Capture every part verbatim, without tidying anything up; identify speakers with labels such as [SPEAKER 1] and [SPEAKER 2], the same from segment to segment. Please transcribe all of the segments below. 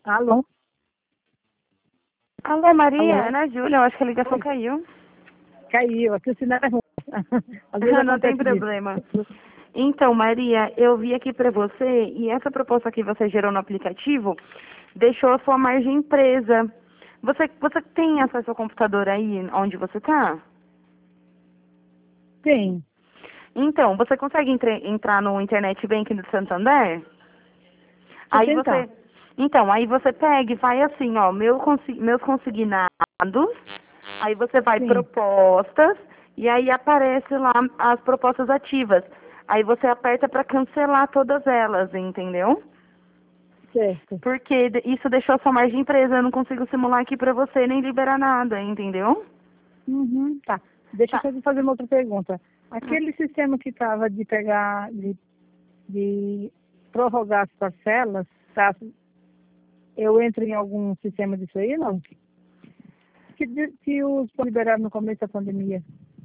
[SPEAKER 1] Alô?
[SPEAKER 2] Alô, Maria?
[SPEAKER 1] Alô?
[SPEAKER 2] Ana Júlia, eu acho que a ligação
[SPEAKER 1] Oi.
[SPEAKER 2] caiu.
[SPEAKER 1] Caiu, aqui o sinal é ruim. Às vezes
[SPEAKER 2] Não tem
[SPEAKER 1] acontece
[SPEAKER 2] problema.
[SPEAKER 1] isso.
[SPEAKER 2] Então, Maria, eu vi aqui para você e essa proposta que você gerou no aplicativo deixou a sua margem presa. Você, você tem acesso ao computador aí onde você está?
[SPEAKER 1] Tem.
[SPEAKER 2] Então, você consegue entre- entrar no Internet Banking do Santander?
[SPEAKER 1] Deixa eu
[SPEAKER 2] Aí
[SPEAKER 1] tentar.
[SPEAKER 2] você, então, aí você pega e vai assim, ó, meu, consi- meus consignados, aí você vai
[SPEAKER 1] Sim,
[SPEAKER 2] propostas e aí aparece lá as propostas ativas. Aí você aperta para cancelar todas elas, entendeu?
[SPEAKER 1] certo.
[SPEAKER 2] Porque de- isso deixou a sua margem presa, eu não consigo simular aqui para você nem liberar nada, entendeu?
[SPEAKER 1] Uhum, tá. Deixa
[SPEAKER 2] Tá.
[SPEAKER 1] eu fazer uma outra pergunta. Aquele sistema que estava de pegar, de, de prorrogar as parcelas, tá? Eu entro em algum sistema disso aí, não? Que, de- que os liberaram no começo da pandemia.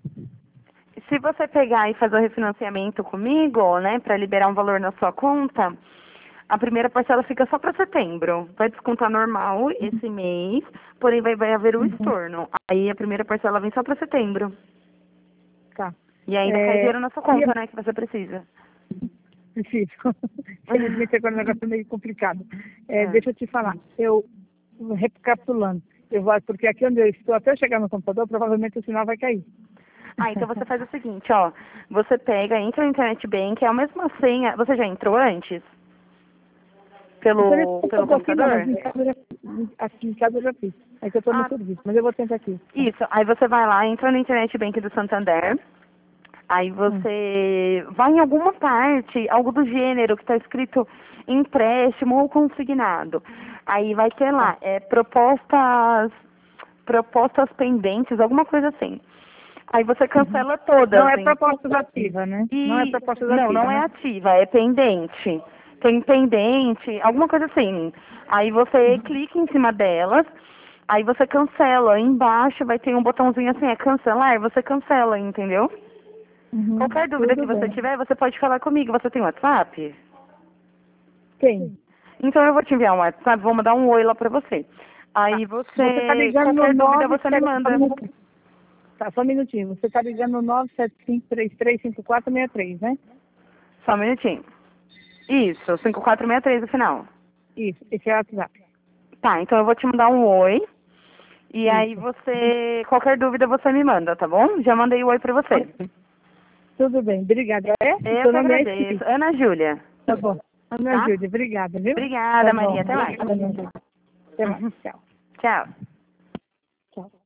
[SPEAKER 2] Se você pegar e fazer o refinanciamento comigo, né, para liberar um valor na sua conta, a primeira parcela fica só para setembro. Vai descontar normal esse mês, porém vai, vai haver o
[SPEAKER 1] Uhum,
[SPEAKER 2] estorno. Aí a primeira parcela vem só para setembro.
[SPEAKER 1] tá.
[SPEAKER 2] E ainda cai
[SPEAKER 1] É,
[SPEAKER 2] dinheiro na sua
[SPEAKER 1] e
[SPEAKER 2] conta, né, que você precisa.
[SPEAKER 1] Preciso. Felizmente agora o negócio é meio complicado. É,
[SPEAKER 2] É.
[SPEAKER 1] deixa eu te falar, eu, recapitulando, eu vou, porque aqui onde eu estou, até eu chegar no computador, provavelmente o sinal vai cair.
[SPEAKER 2] Ah, então você faz o seguinte, ó. Você pega, entra no Internet Bank, é a mesma senha. Você já entrou antes?
[SPEAKER 1] Então, eu
[SPEAKER 2] Pelo, pelo
[SPEAKER 1] estou aqui não, mas
[SPEAKER 2] computador?
[SPEAKER 1] em casa eu já, aqui em casa eu já fiz. É que eu estou no
[SPEAKER 2] Ah,
[SPEAKER 1] serviço, mas eu vou tentar aqui.
[SPEAKER 2] isso. Aí você vai lá, entra no Internet Bank do Santander. Aí
[SPEAKER 1] Hum.
[SPEAKER 2] você vai em alguma parte, algo do gênero que está escrito empréstimo ou consignado. Aí vai ter
[SPEAKER 1] Tá.
[SPEAKER 2] lá, é, propostas, propostas pendentes, alguma coisa assim. Aí você
[SPEAKER 1] Uhum.
[SPEAKER 2] cancela
[SPEAKER 1] Não
[SPEAKER 2] todas,
[SPEAKER 1] é
[SPEAKER 2] hein?
[SPEAKER 1] proposta ativa, né? Não é
[SPEAKER 2] E
[SPEAKER 1] proposta
[SPEAKER 2] não,
[SPEAKER 1] ativa,
[SPEAKER 2] não é
[SPEAKER 1] né?
[SPEAKER 2] ativa, é pendente. Tem pendente, alguma coisa assim. Aí você
[SPEAKER 1] Uhum.
[SPEAKER 2] clica em cima delas, aí você cancela. Embaixo vai ter um botãozinho assim, é cancelar, você cancela, entendeu?
[SPEAKER 1] Uhum.
[SPEAKER 2] Qualquer dúvida que
[SPEAKER 1] Tudo
[SPEAKER 2] você
[SPEAKER 1] bem.
[SPEAKER 2] tiver, você pode falar comigo. Você tem WhatsApp?
[SPEAKER 1] Tem.
[SPEAKER 2] Então eu vou te enviar um WhatsApp, vou mandar um oi lá pra você.
[SPEAKER 1] Tá.
[SPEAKER 2] Aí
[SPEAKER 1] Você está
[SPEAKER 2] você,
[SPEAKER 1] ligando no
[SPEAKER 2] qualquer dúvida
[SPEAKER 1] nove
[SPEAKER 2] você me
[SPEAKER 1] sete
[SPEAKER 2] manda.
[SPEAKER 1] cinco. Tá, só um minutinho. Você está ligando no nove sete cinco três três cinco quatro seis três, né?
[SPEAKER 2] Só um minutinho. Isso, cinco quatro seis três no final.
[SPEAKER 1] Isso, esse é o WhatsApp.
[SPEAKER 2] Tá, então eu vou te mandar um oi. E aí
[SPEAKER 1] Isso.
[SPEAKER 2] você, qualquer dúvida você me manda, tá bom? Já mandei o oi pra você.
[SPEAKER 1] Ok. Tudo bem, obrigada. É? O
[SPEAKER 2] Eu
[SPEAKER 1] seu
[SPEAKER 2] que
[SPEAKER 1] nome é
[SPEAKER 2] agradeço.
[SPEAKER 1] esse?
[SPEAKER 2] Ana Júlia,
[SPEAKER 1] Tá bom. Ana
[SPEAKER 2] tá?
[SPEAKER 1] Júlia, obrigada, viu? Tá
[SPEAKER 2] Obrigada,
[SPEAKER 1] bom.
[SPEAKER 2] Maria. Até mais.
[SPEAKER 1] Obrigada, Ana Júlia. Até mais.
[SPEAKER 2] Uhum.
[SPEAKER 1] Tchau.
[SPEAKER 2] Tchau.
[SPEAKER 1] Tchau.